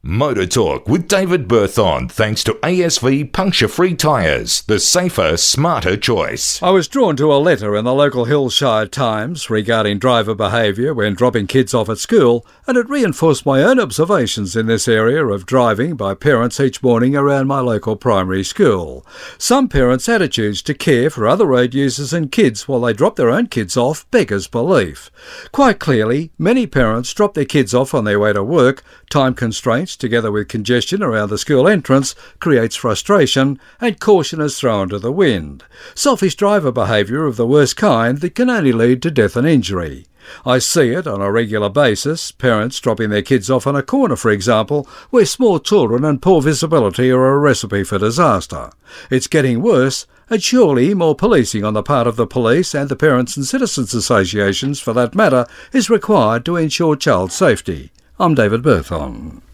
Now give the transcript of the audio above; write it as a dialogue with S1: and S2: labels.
S1: Motor Talk with David Berthon, thanks to ASV puncture-free tyres, the safer, smarter choice.
S2: I was drawn to a letter in the local Hillshire Times regarding driver behaviour when dropping kids off at school, and it reinforced my own observations in this area of driving by parents each morning around my local primary school. Some parents' attitudes to care for other road users and kids while they drop their own kids off beggars belief. Quite clearly, many parents drop their kids off on their way to work. Time constraints, together with congestion around the school entrance, creates frustration, and caution is thrown to the wind. Selfish driver behaviour of the worst kind that can only lead to death and injury. I see it on a regular basis, parents dropping their kids off on a corner, for example, where small children and poor visibility are a recipe for disaster. It's getting worse, and surely more policing on the part of the police and the parents and citizens associations, for that matter, is required to ensure child safety. I'm David Berthon.